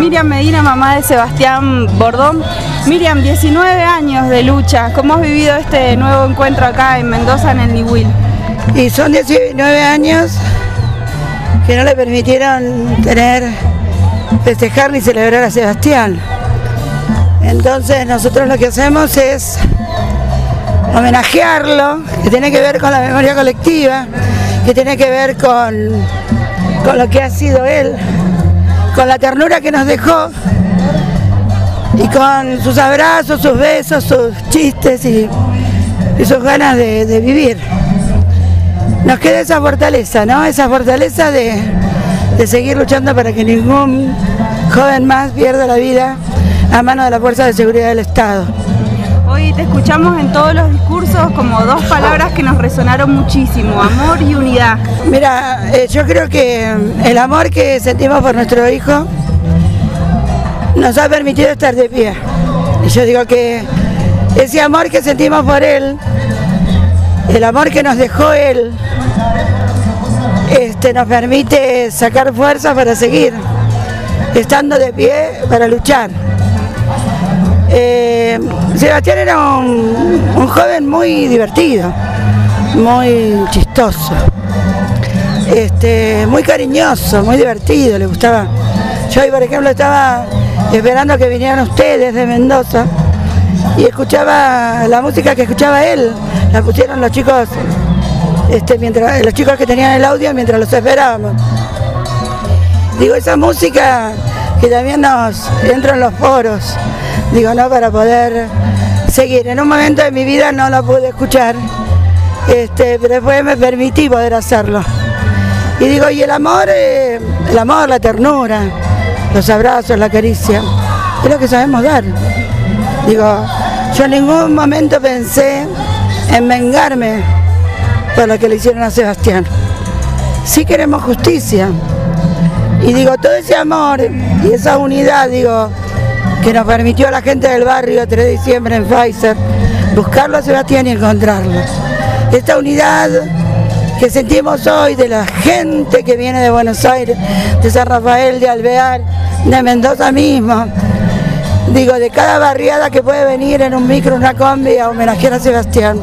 Miriam Medina, mamá de Sebastián Bordón. Miriam, 19 años de lucha. ¿Cómo has vivido este nuevo encuentro acá en Mendoza, en el Niwil? Y son 19 años que no le permitieron festejar ni celebrar a Sebastián. Entonces nosotros lo que hacemos es homenajearlo, que tiene que ver con la memoria colectiva, que tiene que ver con lo que ha sido él, con la ternura que nos dejó y con sus abrazos, sus besos, sus chistes y sus ganas de vivir. Nos queda esa fortaleza, ¿no? Esa fortaleza de seguir luchando para que ningún joven más pierda la vida a mano de la Fuerza de Seguridad del Estado. Hoy te escuchamos en todos los discursos como dos palabras que nos resonaron muchísimo: amor y unidad. Mira, yo creo que el amor que sentimos por nuestro hijo nos ha permitido estar de pie. Y yo digo que ese amor que sentimos por él, el amor que nos dejó él, nos permite sacar fuerzas para seguir estando de pie para luchar. Sebastián era un joven muy divertido, muy chistoso, muy cariñoso, muy divertido, le gustaba. Yo hoy, por ejemplo, estaba esperando que vinieran ustedes de Mendoza y escuchaba la música que escuchaba él, la pusieron los chicos, mientras los chicos que tenían el audio mientras los esperábamos. Digo, esa música que también nos entra en los poros, digo, ¿no? Para poder seguir. En un momento de mi vida no la pude escuchar, pero después me permití poder hacerlo. Y digo, y el amor, la ternura, los abrazos, la caricia, es lo que sabemos dar. Digo, yo en ningún momento pensé en vengarme por lo que le hicieron a Sebastián. Sí queremos justicia. Y digo, todo ese amor y esa unidad, digo, que nos permitió a la gente del barrio 3 de diciembre en Pfizer buscarlo a Sebastián y encontrarlo. Esta unidad que sentimos hoy de la gente que viene de Buenos Aires, de San Rafael, de Alvear, de Mendoza mismo, digo, de cada barriada que puede venir en un micro, una combi a homenajear a Sebastián.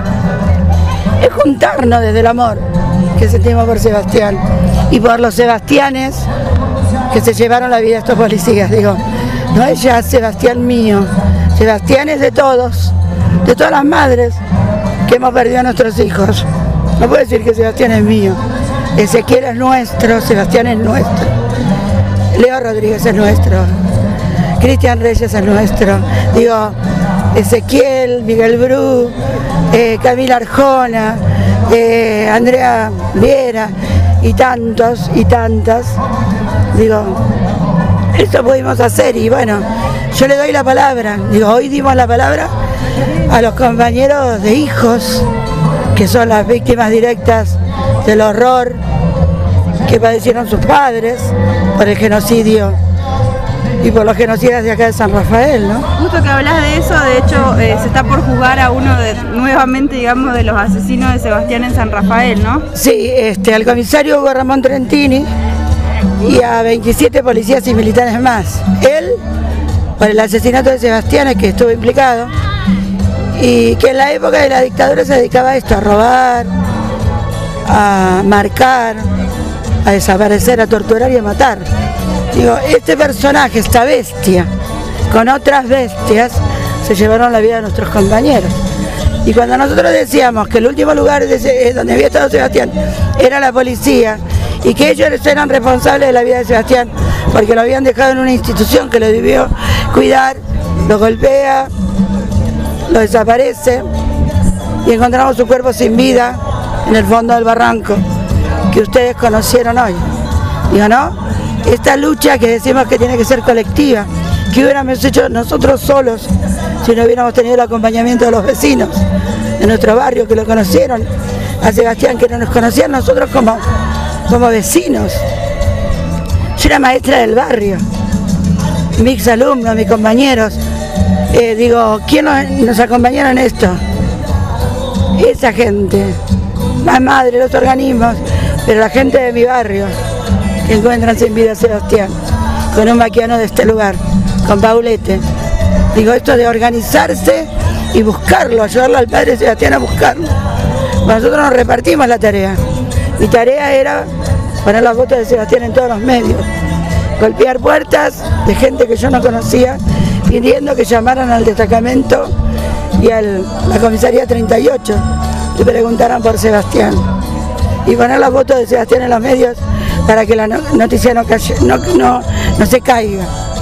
Es juntarnos desde el amor que sentimos por Sebastián y por los sebastianes que se llevaron la vida a estos policías. Digo, no es ya Sebastián mío, Sebastián es de todas las madres que hemos perdido a nuestros hijos. No puedo decir que Sebastián es mío, Ezequiel es nuestro, Sebastián es nuestro, Leo Rodríguez es nuestro, Cristian Reyes es nuestro, digo, Ezequiel, Miguel Bru, Camila Arjona, Andrea Viera y tantos y tantas, digo, eso pudimos hacer. Y bueno, yo le doy la palabra, digo, hoy dimos la palabra a los compañeros de hijos que son las víctimas directas del horror que padecieron sus padres por el genocidio y por los genocidas de acá de San Rafael, ¿no? Justo que hablas de eso, de hecho se está por juzgar a uno nuevamente, digamos, de los asesinos de Sebastián en San Rafael, ¿no? Sí, al comisario Hugo Ramón Trentini y a 27 policías y militares más. Él, por el asesinato de Sebastián, que estuvo implicado, y que en la época de la dictadura se dedicaba a esto, a robar, a marcar, a desaparecer, a torturar y a matar. Digo, este personaje, esta bestia, con otras bestias, se llevaron la vida de nuestros compañeros. Y cuando nosotros decíamos que el último lugar donde había estado Sebastián era la policía, y que ellos eran responsables de la vida de Sebastián, porque lo habían dejado en una institución que lo debió cuidar, lo golpea, lo desaparece, y encontramos su cuerpo sin vida en el fondo del barranco, que ustedes conocieron hoy. Digo, ¿no? Esta lucha que decimos que tiene que ser colectiva, que hubiéramos hecho nosotros solos si no hubiéramos tenido el acompañamiento de los vecinos de nuestro barrio que lo conocieron, a Sebastián que no nos conocían nosotros como vecinos. Yo era maestra del barrio, mis alumnos, mis compañeros, digo, ¿quién nos acompañaron en esto? Esa gente, la madre, los organismos, pero la gente de mi barrio, que encuentran sin vida a Sebastián. con un maquiano de este lugar, con Paulete. Digo, esto de organizarse y buscarlo, ayudarlo al padre Sebastián a buscarlo. Nosotros nos repartimos la tarea. Mi tarea era poner las fotos de Sebastián en todos los medios, golpear puertas de gente que yo no conocía, pidiendo que llamaran al destacamento y a la comisaría 38 y preguntaran por Sebastián. Y poner las fotos de Sebastián en los medios para que la noticia no se caiga.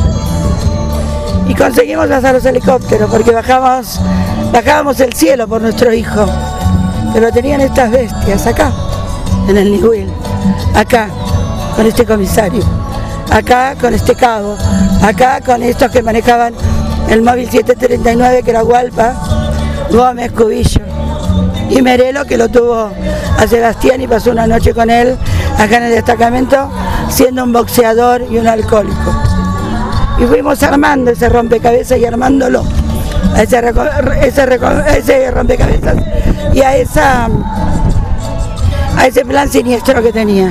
Y conseguimos hasta los helicópteros porque bajábamos el cielo por nuestro hijo. Pero tenían estas bestias acá, en el Niwil, acá, con este comisario, acá con este cabo, acá con estos que manejaban el móvil 739 que era Hualpa, Gómez, Cubillo y Merelo, que lo tuvo a Sebastián y pasó una noche con él acá en el destacamento siendo un boxeador y un alcohólico. Y fuimos armando ese rompecabezas y armándolo, a ese rompecabezas y a ese plan siniestro que tenía.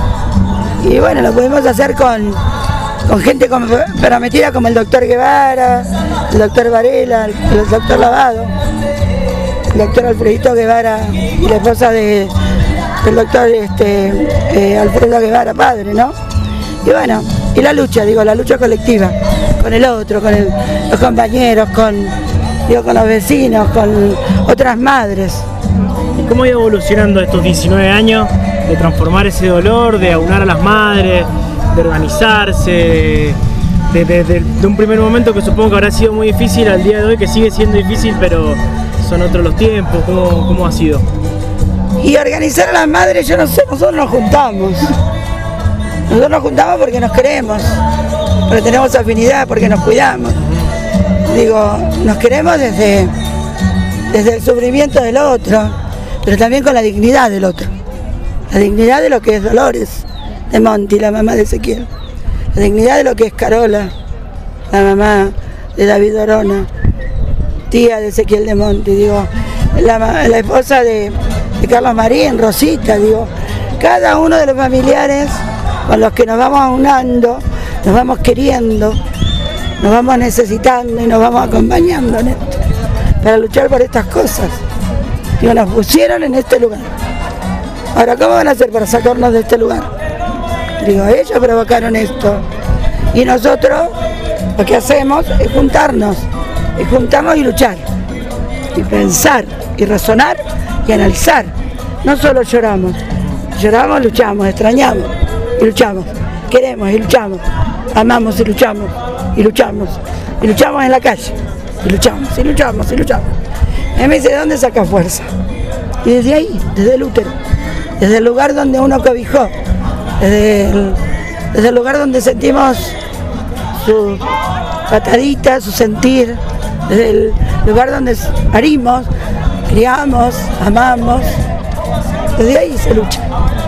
Y bueno, lo pudimos hacer con gente comprometida como el doctor Guevara, el doctor Varela, el doctor Lavado, el doctor Alfredito Guevara y la esposa del doctor Alfredo Guevara, padre, ¿no? Y bueno, y la lucha colectiva, con el otro, con los compañeros, con los vecinos, con otras madres. ¿Y cómo ha ido evolucionando estos 19 años de transformar ese dolor, de aunar a las madres, de organizarse, de un primer momento que supongo que habrá sido muy difícil al día de hoy, que sigue siendo difícil, pero son otros los tiempos? ¿Cómo ha sido? Y organizar a las madres, yo no sé, nosotros nos juntamos. Nosotros nos juntamos porque nos queremos, porque tenemos afinidad, porque nos cuidamos. Digo, nos queremos desde el sufrimiento del otro, pero también con la dignidad del otro. La dignidad de lo que es Dolores de Monti, la mamá de Ezequiel. La dignidad de lo que es Carola, la mamá de David Orona, tía de Ezequiel de Monti, digo, la esposa de Carlos Marín, Rosita, digo, cada uno de los familiares con los que nos vamos aunando, nos vamos queriendo, nos vamos necesitando y nos vamos acompañando en esto, para luchar por estas cosas. Digo, nos pusieron en este lugar. Ahora, ¿cómo van a hacer para sacarnos de este lugar? Digo, ellos provocaron esto. Y nosotros lo que hacemos es juntarnos y luchar. Y pensar, y razonar, y analizar. No solo lloramos, luchamos, extrañamos y luchamos. Queremos y luchamos, amamos y luchamos, y luchamos en la calle. Y luchamos. Él me dice, ¿de dónde saca fuerza? Y desde ahí, desde el útero, desde el lugar donde uno cobijó, desde el lugar donde sentimos su patadita, su sentir, desde el lugar donde parimos, criamos, amamos, desde ahí se lucha.